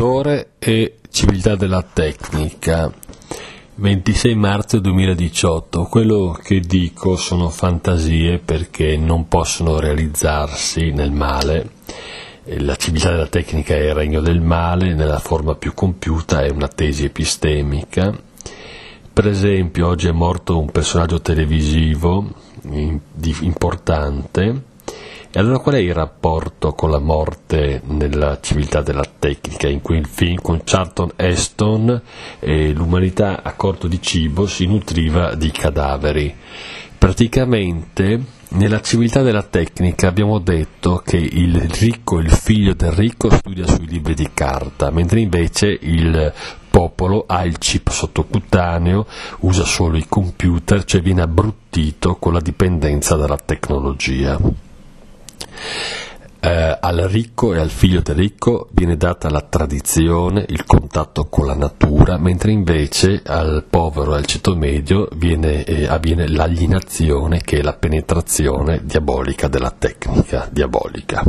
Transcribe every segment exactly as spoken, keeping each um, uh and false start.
Pudore e civiltà della tecnica. ventisei marzo duemiladiciotto. Quello che dico sono fantasie perché non possono realizzarsi nel male. La civiltà della tecnica è il regno del male nella forma più compiuta, è una tesi epistemica. Per esempio, oggi è morto un personaggio televisivo importante. E allora qual è il rapporto con la morte nella civiltà della tecnica? In quel film con Charlton Heston eh, l'umanità a corto di cibo si nutriva di cadaveri. Praticamente nella civiltà della tecnica abbiamo detto che il ricco, il figlio del ricco studia sui libri di carta, mentre invece il popolo ha il chip sottocutaneo, usa solo i computer, cioè viene abbruttito con la dipendenza dalla tecnologia. Eh, al ricco e al figlio del ricco viene data la tradizione, il contatto con la natura, mentre invece al povero e al ceto medio viene, eh, avviene l'alienazione, che è la penetrazione diabolica della tecnica diabolica.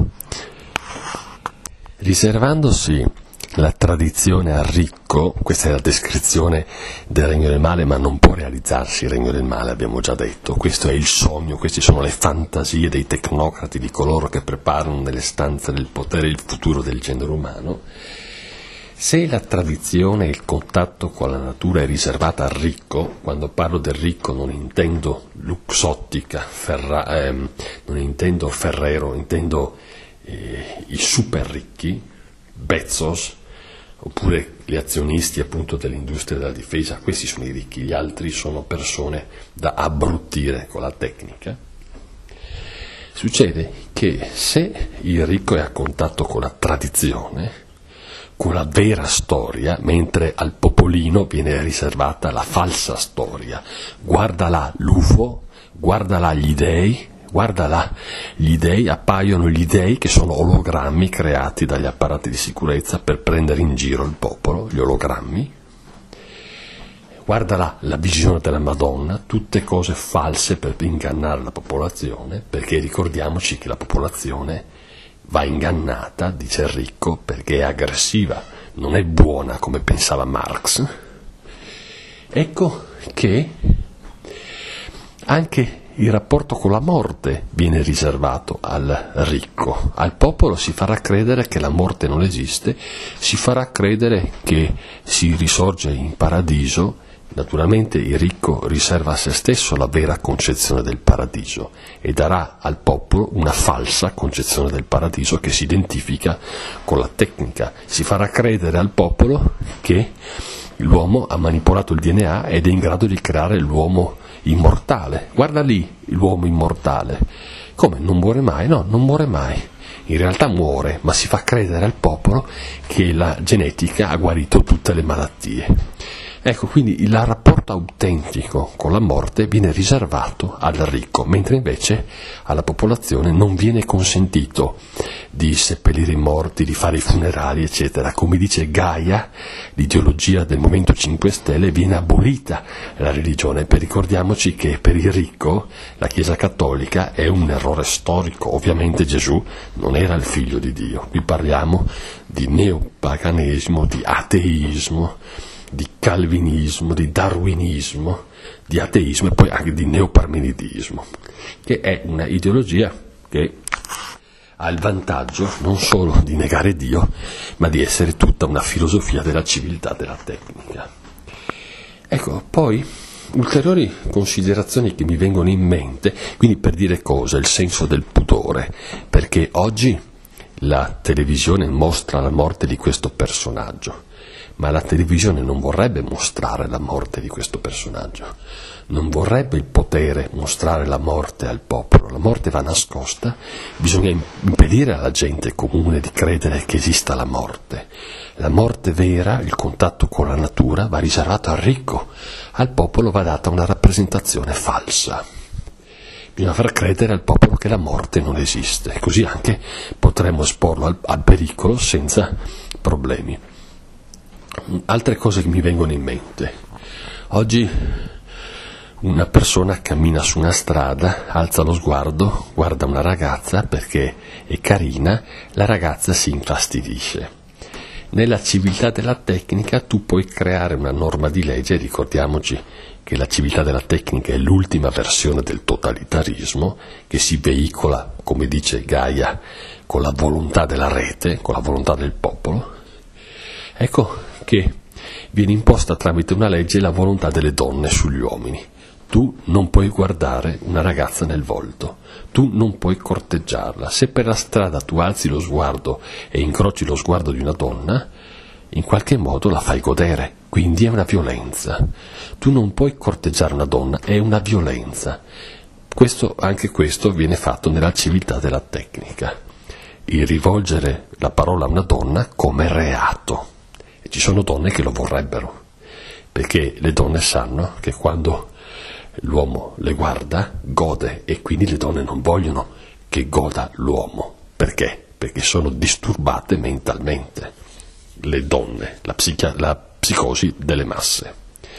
Riservandosi la tradizione al ricco, questa è la descrizione del regno del male, ma non può realizzarsi il regno del male, abbiamo già detto, questo è il sogno, queste sono le fantasie dei tecnocrati, di coloro che preparano nelle stanze del potere il futuro del genere umano. Se la tradizione e il contatto con la natura è riservata al ricco, quando parlo del ricco non intendo luxottica, ferra, ehm, non intendo Ferrero, intendo eh, i super ricchi, Bezos, oppure gli azionisti appunto dell'industria della difesa, questi sono i ricchi, gli altri sono persone da abbruttire con la tecnica. Succede che se il ricco è a contatto con la tradizione, con la vera storia, mentre al popolino viene riservata la falsa storia, guarda là l'U F O, guarda là gli dei, guarda là, gli dei, appaiono gli dei che sono ologrammi creati dagli apparati di sicurezza per prendere in giro il popolo, gli ologrammi. Guarda là la visione della Madonna, tutte cose false per ingannare la popolazione, perché ricordiamoci che la popolazione va ingannata, dice il ricco, perché è aggressiva, non è buona come pensava Marx. Ecco che anche il rapporto con la morte viene riservato al ricco. Al popolo si farà credere che la morte non esiste, si farà credere che si risorge in paradiso. Naturalmente il ricco riserva a se stesso la vera concezione del paradiso e darà al popolo una falsa concezione del paradiso che si identifica con la tecnica. Si farà credere al popolo che l'uomo ha manipolato il D N A ed è in grado di creare l'uomo immortale. Guarda lì l'uomo immortale. Come? Non muore mai? No, non muore mai. In realtà muore, ma si fa credere al popolo che la genetica ha guarito tutte le malattie. Ecco, quindi il rapporto autentico con la morte viene riservato al ricco, mentre invece alla popolazione non viene consentito di seppellire i morti, di fare i funerali, eccetera. Come dice Gaia, l'ideologia del Movimento cinque Stelle, viene abolita la religione. Per ricordiamoci che per il ricco la Chiesa Cattolica è un errore storico. Ovviamente Gesù non era il figlio di Dio. Qui parliamo di neopaganesimo, di ateismo, di calvinismo, di darwinismo, di ateismo e poi anche di neoparmenidismo, che è una ideologia che ha il vantaggio non solo di negare Dio, ma di essere tutta una filosofia della civiltà della tecnica. Ecco, poi ulteriori considerazioni che mi vengono in mente, quindi per dire cosa? Il senso del pudore, perché oggi la televisione mostra la morte di questo personaggio, ma la televisione non vorrebbe mostrare la morte di questo personaggio, non vorrebbe il potere mostrare la morte al popolo, la morte va nascosta, bisogna impedire alla gente comune di credere che esista la morte. La morte vera, il contatto con la natura, va riservato al ricco, al popolo va data una rappresentazione falsa. Bisogna far credere al popolo che la morte non esiste, così anche potremo esporlo al, al pericolo senza problemi. Altre cose che mi vengono in mente. Oggi una persona cammina su una strada, alza lo sguardo, guarda una ragazza perché è carina, la ragazza si infastidisce. nella civiltà della tecnica tu puoi creare una norma di legge, ricordiamoci che la civiltà della tecnica è l'ultima versione del totalitarismo che si veicola, come dice Gaia, con la volontà della rete, con la volontà del popolo. Ecco che viene imposta tramite una legge la volontà delle donne sugli uomini. Tu non puoi guardare una ragazza nel volto, tu non puoi corteggiarla. Se per la strada tu alzi lo sguardo e incroci lo sguardo di una donna, in qualche modo la fai godere, quindi è una violenza. Tu non puoi corteggiare una donna, è una violenza. Questo, anche questo viene fatto nella civiltà della tecnica. Il rivolgere la parola a una donna come reato. E ci sono donne che lo vorrebbero, perché le donne sanno che quando l'uomo le guarda, gode, e quindi le donne non vogliono che goda l'uomo. Perché? Perché sono disturbate mentalmente. Le donne, la, psichi- la psicosi delle masse.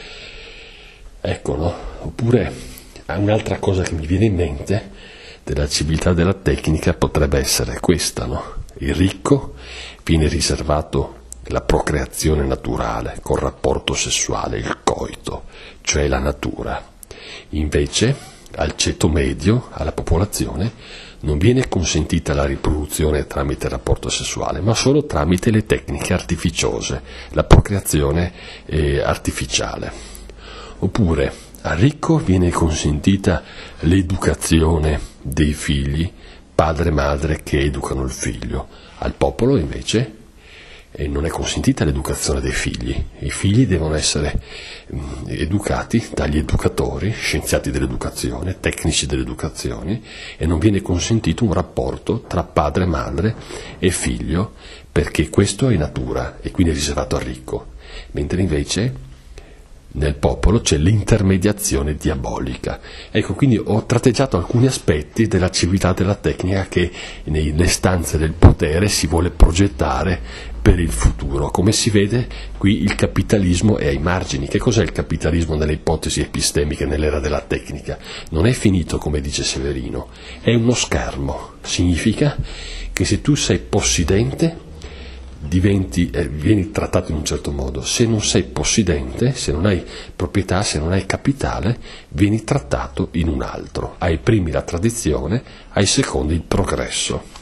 Ecco, no? Oppure un'altra cosa che mi viene in mente della civiltà della tecnica potrebbe essere questa, no? Il ricco viene riservato la procreazione naturale col rapporto sessuale, il coito, cioè la natura. Invece, al ceto medio, alla popolazione, non viene consentita la riproduzione tramite il rapporto sessuale, ma solo tramite le tecniche artificiose, la procreazione eh, artificiale. Oppure, al ricco viene consentita l'educazione dei figli, padre e madre che educano il figlio. Al popolo, invece, e non è consentita l'educazione dei figli. I figli devono essere mh, educati dagli educatori, scienziati dell'educazione, tecnici dell'educazione, e non viene consentito un rapporto tra padre, madre e figlio, perché questo è natura e quindi è riservato al ricco, mentre invece nel popolo c'è l'intermediazione diabolica. Ecco, quindi ho tratteggiato alcuni aspetti della civiltà della tecnica che nelle stanze del potere si vuole progettare per il futuro. Come si vede, qui il capitalismo è ai margini. Che cos'è il capitalismo nelle ipotesi epistemiche nell'era della tecnica? Non è finito, come dice Severino, è uno schermo. Significa che se tu sei possidente, diventi, eh, vieni trattato in un certo modo. Se non sei possidente, se non hai proprietà, se non hai capitale, vieni trattato in un altro. Ai primi la tradizione, ai secondi il progresso.